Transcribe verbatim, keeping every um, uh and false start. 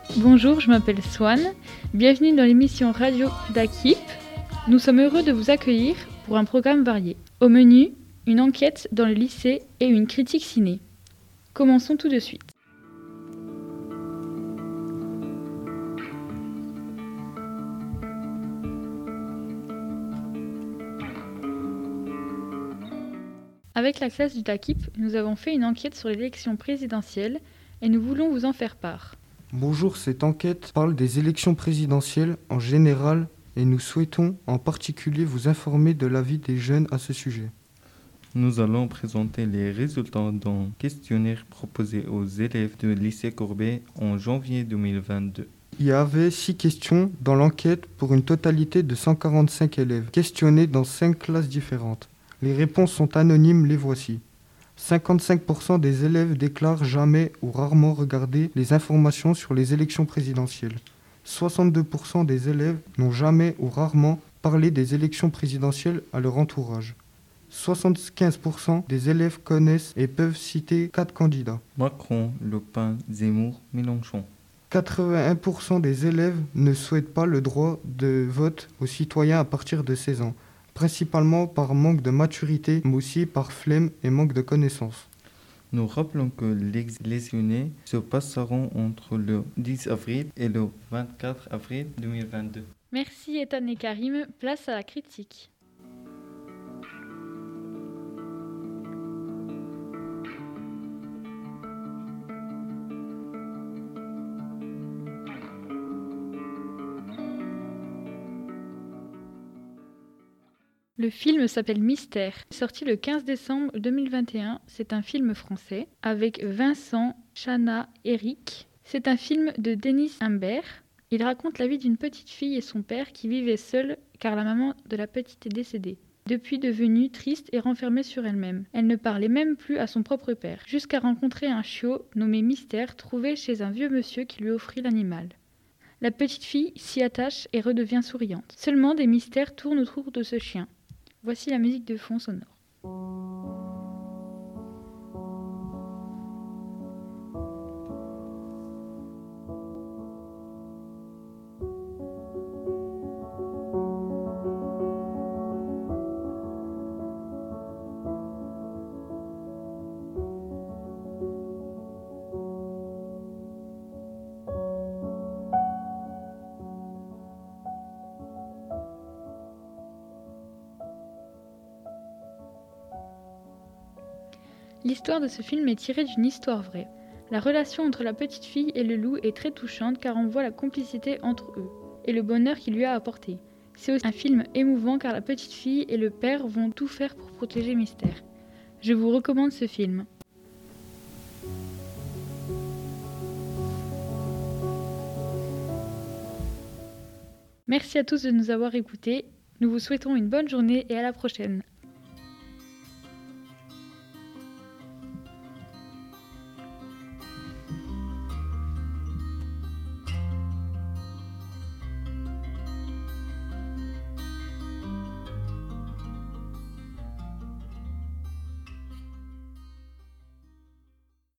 Bonjour, je m'appelle Swan. Bienvenue dans l'émission radio d'Akip. Nous sommes heureux de vous accueillir pour un programme varié. Au menu, une enquête dans le lycée et une critique ciné. Commençons tout de suite. Avec la classe du Takip, nous avons fait une enquête sur l'élection présidentielle et nous voulons vous en faire part. Bonjour, cette enquête parle des élections présidentielles en général et nous souhaitons en particulier vous informer de l'avis des jeunes à ce sujet. Nous allons présenter les résultats d'un questionnaire proposé aux élèves du lycée Courbet en janvier deux mille vingt-deux. Il y avait six questions dans l'enquête pour une totalité de cent quarante-cinq élèves, questionnés dans cinq classes différentes. Les réponses sont anonymes, les voici. cinquante-cinq pour cent des élèves déclarent jamais ou rarement regarder les informations sur les élections présidentielles. soixante-deux pour cent des élèves n'ont jamais ou rarement parlé des élections présidentielles à leur entourage. soixante-quinze pour cent des élèves connaissent et peuvent citer quatre candidats. Macron, Le Pen, Zemmour, Mélenchon. quatre-vingt-un pour cent des élèves ne souhaitent pas le droit de vote aux citoyens à partir de seize ans, principalement par manque de maturité, mais aussi par flemme et manque de connaissances. Nous rappelons que les élections se passeront entre le dix avril et le vingt-quatre avril deux mille vingt-deux. Merci Ethan et Karim, place à la critique. Le film s'appelle Mystère. Sorti le quinze décembre deux mille vingt et un, c'est un film français avec Vincent, Chana, Eric. C'est un film de Denis Imbert. Il raconte la vie d'une petite fille et son père qui vivaient seuls car la maman de la petite est décédée. Depuis devenue triste et renfermée sur elle-même. Elle ne parlait même plus à son propre père, jusqu'à rencontrer un chiot nommé Mystère trouvé chez un vieux monsieur qui lui offrit l'animal. La petite fille s'y attache et redevient souriante. Seulement des mystères tournent autour de ce chien. Voici la musique de fond sonore. L'histoire de ce film est tirée d'une histoire vraie. La relation entre la petite fille et le loup est très touchante car on voit la complicité entre eux et le bonheur qu'il lui a apporté. C'est aussi un film émouvant car la petite fille et le père vont tout faire pour protéger Mystère. Je vous recommande ce film. Merci à tous de nous avoir écoutés. Nous vous souhaitons une bonne journée et à la prochaine.